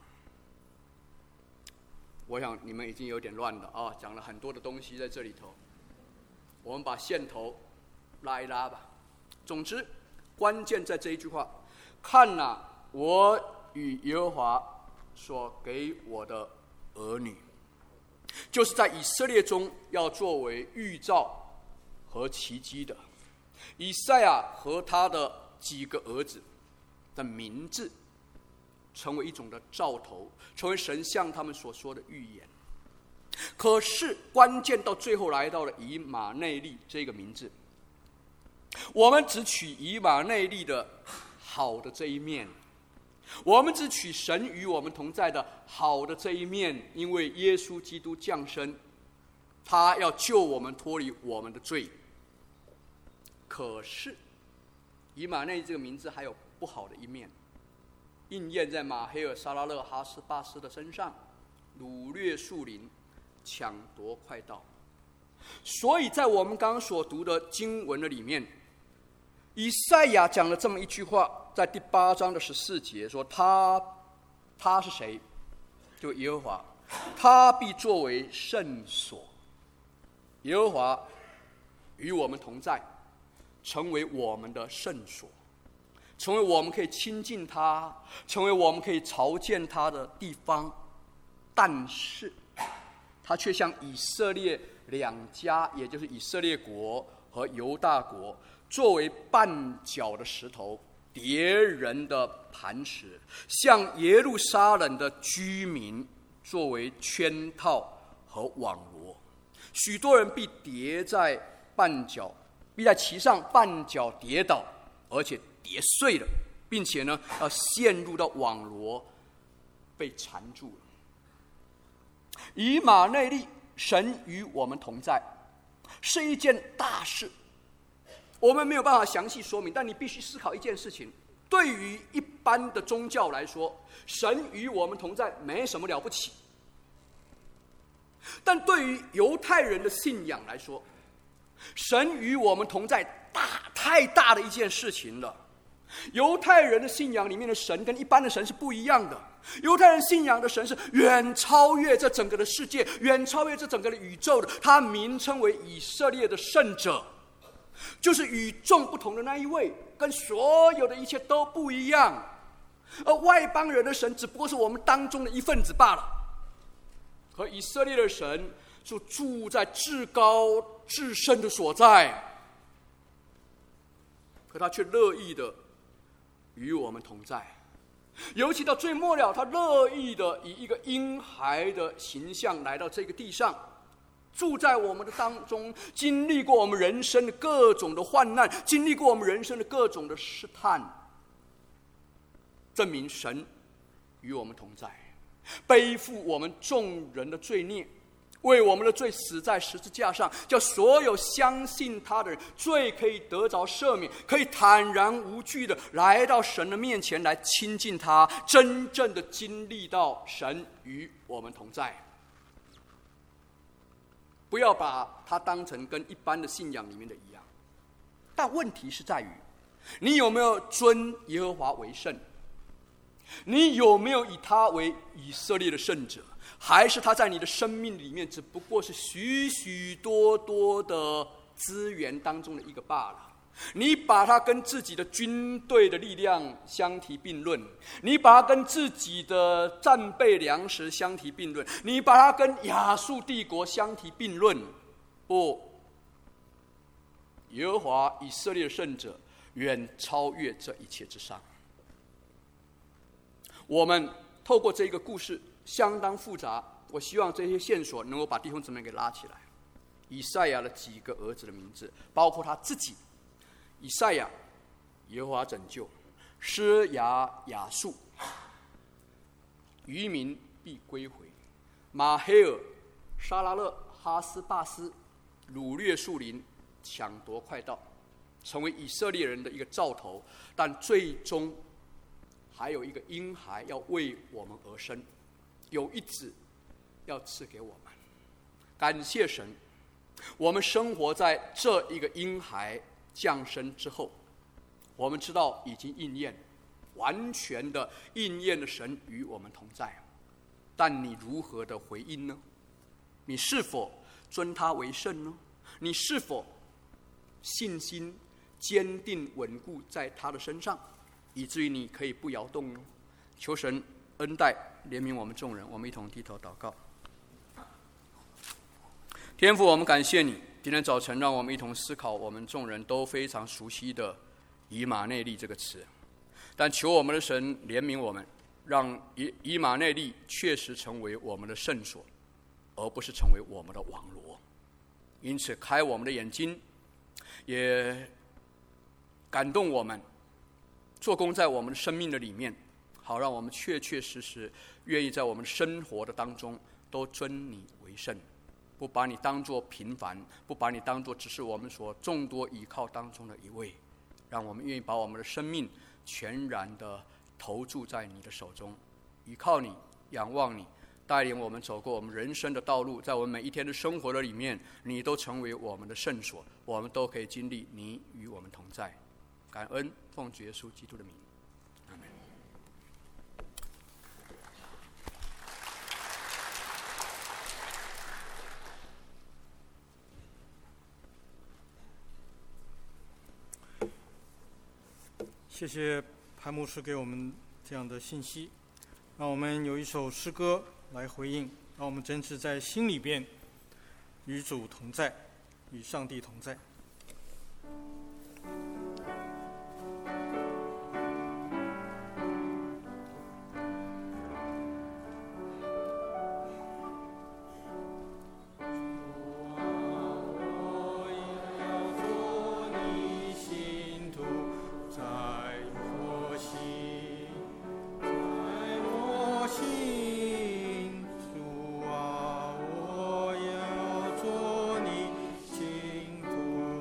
我想你们已经有点乱了啊，讲了很多的东西在这里头，我们把线头拉一拉吧。总之，关键在这一句话：看哪，我与耶和华所给我的儿女，就是在以色列中要作为预兆和奇迹的。以赛亚和他的几个儿子的名字成为一种的兆头，成为神向他们所说的预言。可是关键到最后来到了以马内利这个名字，我们只取以马内利的好的这一面，我们只取神与我们同在的好的这一面，因为耶稣基督降生，他要救我们脱离我们的罪。可是以马内利这个名字还有不好的一面，应验在马黑尔沙拉勒哈斯巴斯的身上，掳掠树林，抢夺快道。所以在我们刚刚所读的经文的里面，以赛亚讲了这么一句话，在第8章的14节说，他是谁？就耶和华，他必作为圣所。耶和华与我们同在，成为我们的圣所，成为我们可以亲近他，成为我们可以朝见他的地方。但是他却向以色列2家，也就是以色列国和犹大国，作为绊脚的石头，敌人的磐石，向耶路撒冷的居民作为圈套和网罗。许多人必跌在绊脚，必在其上绊脚跌倒，而且跌碎了，并且呢，要陷入到网罗，被缠住了。以马内利，神与我们同在，是一件大事。我们没有办法详细说明，但你必须思考一件事情：对于一般的宗教来说，神与我们同在没什么了不起；但对于犹太人的信仰来说，神与我们同在太大的一件事情了。犹太人的信仰里面的神跟一般的神是不一样的。犹太人信仰的神是远超越这整个的世界，远超越这整个的宇宙的。他名称为以色列的圣者，就是与众不同的那一位，跟所有的一切都不一样。 而外邦人的神只不过是我们当中的一份子罢了。和以色列的神就住在至高至圣的所在，可他却乐意的与我们同在。尤其到最末了，他乐意的以一个婴孩的形象来到这个地上，住在我们的当中，经历过我们人生的各种的患难，经历过我们人生的各种的试探，证明神与我们同在，背负我们众人的罪孽，为我们的罪死在十字架上，叫所有相信他的人罪可以得着赦免，可以坦然无惧的来到神的面前来亲近他，真正的经历到神与我们同在。不要把它当成跟一般的信仰里面的一样，但问题是在于，你有没有尊耶和华为圣？你有没有以他为以色列的圣者？还是他在你的生命里面只不过是许许多多的资源当中的一个罢了？你把它跟自己的军队的力量相提并论，你把它跟自己的战备粮食相提并论，你把它跟亚述帝国相提并论。不，耶和华以色列的圣者远超越这一切之上。我们透过这个故事相当复杂，我希望这些线索能够把弟兄姊妹给拉起来。以赛亚的几个儿子的名字，包括他自己，以赛亚，耶和华拯救；施雅雅述，渔民必归回；马黑尔、沙拉勒、哈斯巴斯，掳掠树林，抢夺快道，成为以色列人的一个兆头。但最终还有一个婴孩要为我们而生，有一子要赐给我们。感谢神，我们生活在这一个婴孩降生之后，我们知道已经应验，完全的应验了神与我们同在。但你如何的回应呢？你是否尊他为圣呢？你是否信心坚定稳固在他的身上，以至于你可以不摇动呢？求神恩待怜悯我们众人，我们一同低头祷告。天父，我们感谢你，今天早晨让我们一同思考我们众人都非常熟悉的以马内利这个词，但求我们的神怜悯我们，让以马内利确实成为我们的圣所，而不是成为我们的网罗。因此开我们的眼睛，也感动我们，做工在我们的生命的里面，好让我们确确实实愿意在我们生活的当中都尊你为圣，不把你当作平凡，不把你当作只是我们所众多依靠当中的一位，让我们愿意把我们的生命全然的投注在你的手中，依靠你，仰望你，带领我们走过我们人生的道路，在我们每一天的生活的里面，你都成为我们的圣所，我们都可以经历你与我们同在。感恩，奉主耶稣基督的名，阿们。 谢谢潘牧师给我们这样的信息，让我们有一首诗歌来回应，让我们真是在心里边与主同在，与上帝同在。 主啊，我要做你净土。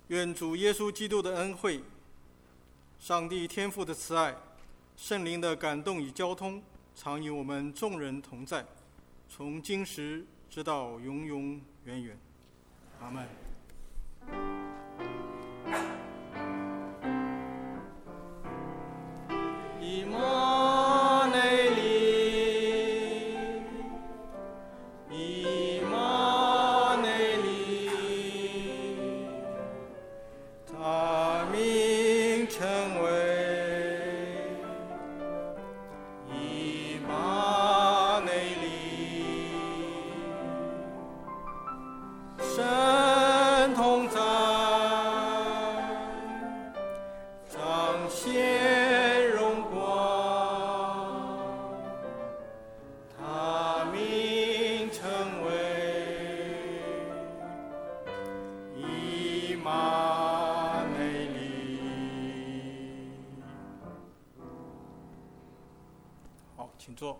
愿主耶稣基督的恩惠、上帝天父的慈爱、圣灵的感动与交通，常与我们众人同在，从今时直到永永远远。阿们。以马内利，以马内利，他名称为以马内利，神同在，彰显荣光，他名称为以马内利。好，请坐。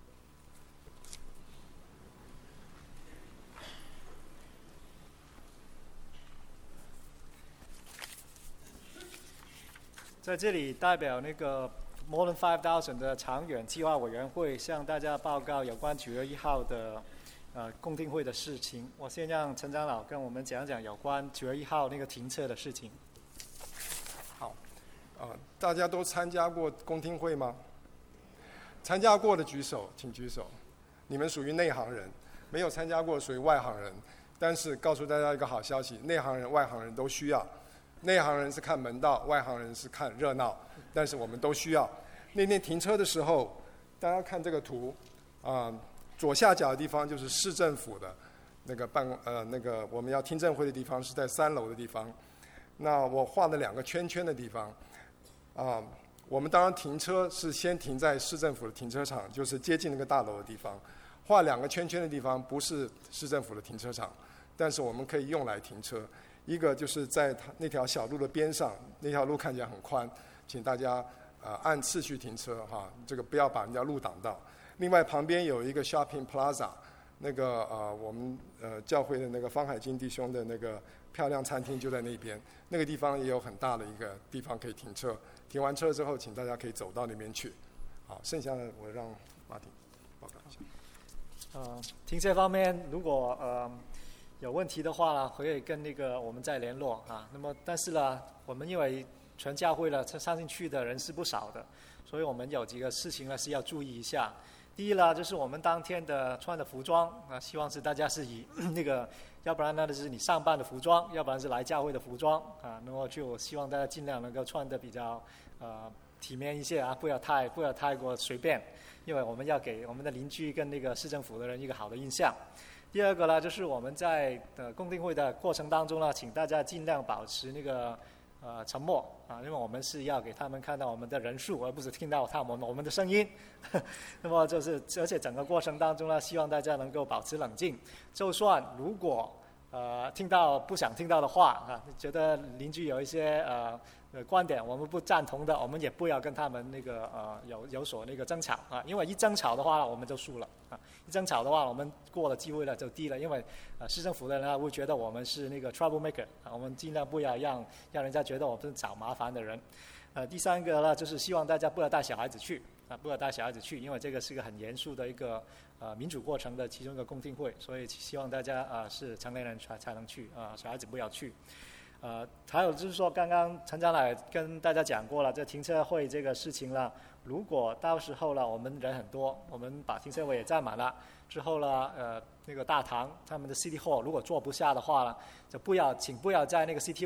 在这里代表那个 More Than 5,000的长远计划委员会向大家报告有关9月1号的公听会的事情。我先让陈长老跟我们讲讲有关9月1号那个停车的事情。 好，大家都参加过公听会吗？参加过的举手，请举手。你们属于内行人，没有参加过属于外行人。但是告诉大家一个好消息，内行人、外行人都需要。内行人是看门道，外行人是看热闹，但是我们都需要。那天停车的时候，大家看这个图，左下角的地方就是市政府的那个那个我们要听证会的地方是在3楼的地方。那我画了2个圈圈的地方，我们当然停车是先停在市政府的停车场，就是接近那个大楼的地方。画2个圈圈的地方不是市政府的停车场，但是我们可以用来停车。一个就是在那条小路的边上，那条路看起来很宽，请大家按次序停车哈，这个不要把人家路挡到。另外旁边有一个 shopping plaza， 那个我们教会的那个方海金弟兄的那个漂亮餐厅就在那边，那个地方也有很大的一个地方可以停车。停完车之后，请大家可以走到那边去。好，剩下的我让马丁报告一下。 停车方面，如果有问题的话呢，可以跟那个我们再联络啊。那么，但是呢，我们因为全教会呢上进去的人是不少的，所以我们有几个事情呢是要注意一下。第一呢，就是我们当天的穿的服装希望是大家是以那个，要不然呢就是你上班的服装，要不然是来教会的服装啊。那么就希望大家尽量能够穿的比较体面一些啊，不要太过随便，因为我们要给我们的邻居跟那个市政府的人一个好的印象。第二个呢，就是我们在公听会的过程当中呢，请大家尽量保持那个沉默啊，因为我们是要给他们看到我们的人数，而不是听到我们的声音。那么而且整个过程当中呢，希望大家能够保持冷静。就算如果听到不想听到的话啊，觉得邻居有一些观点我们不赞同的，我们也不要跟他们那个有所那个争吵啊，因为一争吵的话我们就输了啊，一争吵的话我们过的机会呢就低了，因为市政府的人呢会觉得我们是那个 trouble maker 啊，我们尽量不要让人家觉得我们是找麻烦的人。第三个呢，就是希望大家不要带小孩子去啊，不要带小孩子去，因为这个是个很严肃的一个民主过程的其中一个公听会，所以希望大家是成年人才能去啊，小孩子不要去。还有就是说，刚刚陈长老也跟大家讲过了，这停车会这个事情了。如果到时候了，我们人很多，我们把停车位也占满了之后呢，那个大堂他们的 City Hall 如果坐不下的话呢，请不要在那个 City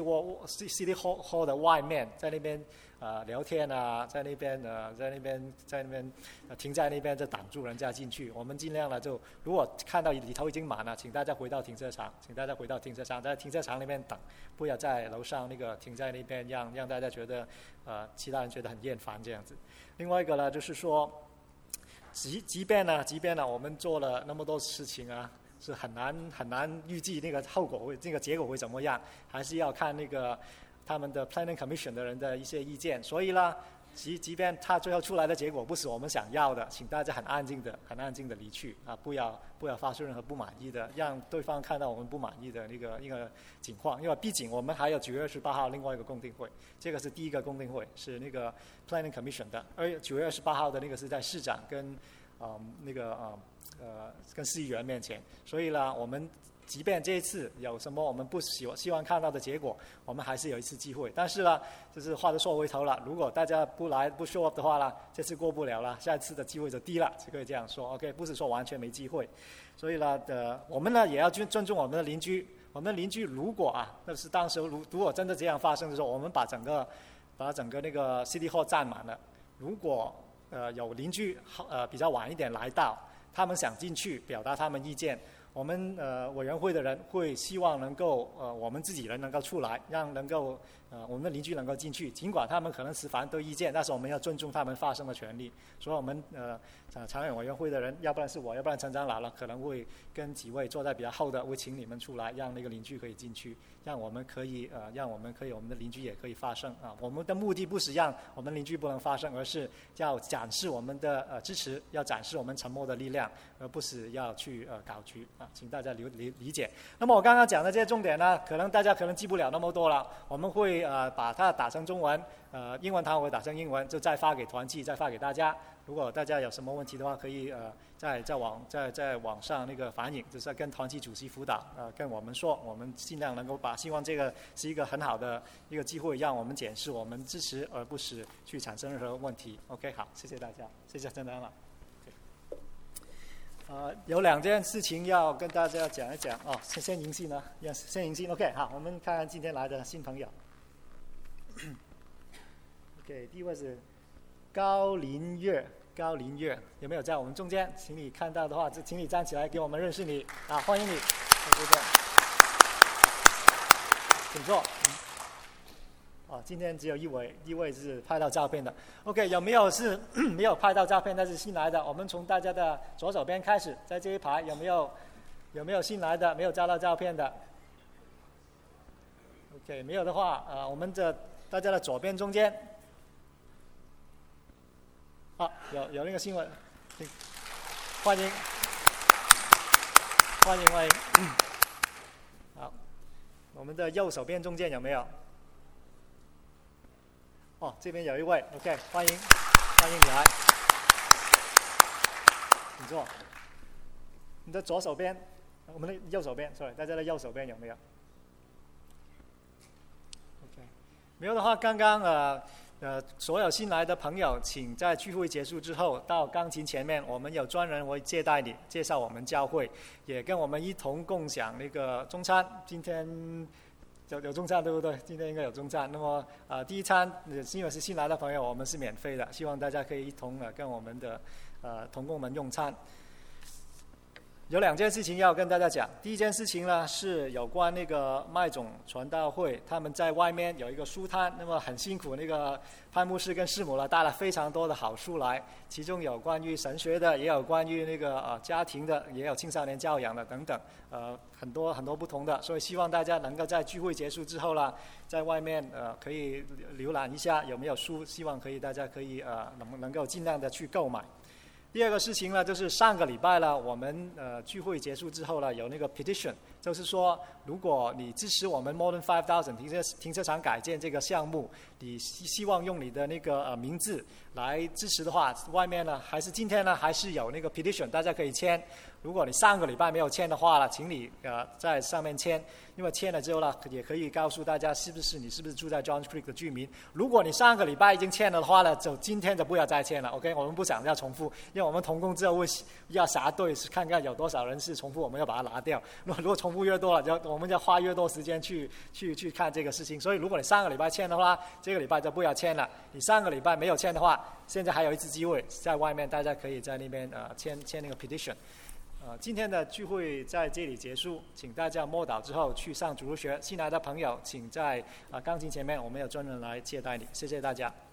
Hall 的外面，在那边聊天啊，在那边停在那边就挡住人家进去。我们尽量呢就如果看到里头已经满了，请大家回到停车场，在停车场那边等，不要在楼上那个停在那边，让大家觉得其他人觉得很厌烦这样子。另外一个呢，就是说，即便呢，我们做了那么多事情啊，是很难预计那个后果那个结果会怎么样，还是要看那个他们的 Planning Commission 的人的一些意见。所以呢， 即便他最后出来的结果不是我们想要的，请大家很安静的离去啊，不要发出任何不满意的，让对方看到我们不满意的一个情况。因为毕竟我们还有9月28号另外一个公听会，这个是第一个公听会，是那个 Planning Commission 的，而9月28号的那个是在市长跟跟市议员面前。所以呢，我们即便这一次有什么我们不希望看到的结果，我们还是有一次机会。但是呢，就是话都说回头了，如果大家不 show up 的话呢，这次过不了了，下一次的机会就低了，就可以这样说。OK， 不是说完全没机会。所以呢，我们呢也要尊重我们的邻居。我们的邻居如果那是当时如果真的这样发生的时候，我们把整个那个 City Hall 占满了。如果有邻居比较晚一点来到，他们想进去表达他们意见，我们委员会的人会希望能够我们自己人能够出来，让能够我们的邻居能够进去，尽管他们可能持反对意见，但是我们要尊重他们发声的权利。所以我们常委委员会的人，要不然是我，要不然陈长老了，可能会跟几位坐在比较后的，会请你们出来，让那个邻居可以进去，让我们可以我们的邻居也可以发声啊。我们的目的不是让我们邻居不能发声，而是要展示我们的支持，要展示我们沉默的力量，而不是要去搞局啊，请大家理解。那么我刚刚讲的这些重点呢，可能大家记不了那么多了，我们会把它打成中文，英文堂会打成英文，就再发给团契，再发给大家。如果大家有什么问题的话，可以在网上那个反映，就是跟团契主席辅导，跟我们说，我们尽量能够希望这个是一个很好的一个机会，让我们检视我们支持，而不是去产生任何问题。OK， 好，谢谢大家，谢谢陈长老。有2件事情要跟大家讲一讲哦。先迎新呢，先迎新。OK， 好，我们看看今天来的新朋友。OK， 第一位是高林月有没有在我们中间？请你看到的话，请你站起来给我们认识你啊，欢迎你。请坐。今天只有一位是拍到照片的。OK， 有没有是没有拍到照片但是新来的？我们从大家的左手边开始，在这一排有没有新来的没有照到照片的 ？OK， 没有的话，我们大家的左边中间。有那个新闻，欢迎。好，我们的右手边中间有没有？这边有一位 ，OK， 欢迎你来，请坐。你的左手边，我们的右手边 ，sorry， 大家的右手边有没有 ？OK， 没有的话，刚刚所有新来的朋友，请在聚会结束之后到钢琴前面，我们有专人会接待你，介绍我们教会，也跟我们一同共享那个中餐。今天有中餐对不对？今天应该有中餐。那么第一餐因为是新来的朋友，我们是免费的，希望大家可以一同跟我们的同工们用餐。有2件事情要跟大家讲。第一件事情呢是有关那个麦种传道会，他们在外面有一个书摊，那么很辛苦，那个潘牧师跟师母带了非常多的好书来，其中有关于神学的，也有关于那个家庭的，也有青少年教养的等等，很多不同的，所以希望大家能够在聚会结束之后啦，在外面可以浏览一下有没有书，希望大家可以能够尽量的去购买。第二个事情呢，就是上个礼拜了，我们聚会结束之后呢，有那个 petition， 就是说，如果你支持我们 Modern 5000停车场改建这个项目，你希望用你的那个名字来支持的话，外面呢还是今天呢还是有那个 petition， 大家可以签。如果你上个礼拜没有签的话呢，请你在上面签，因为签了之后呢，也可以告诉大家你是不是住在 Johns Creek 的居民。如果你上个礼拜已经签了的话呢，今天就不要再签了 ，OK？ 我们不想要重复，因为我们同工之后会要查对，看看有多少人是重复，我们要把它拿掉。如果重复越多了，我们要花越多时间去看这个事情。所以如果你上个礼拜签的话，这个礼拜就不要签了。你上个礼拜没有签的话，现在还有一次机会，在外面大家可以在那边签那个 petition。今天的聚会在这里结束，请大家默祷之后去上主日学。新来的朋友，请在钢琴前面，我们有专人来接待你。谢谢大家。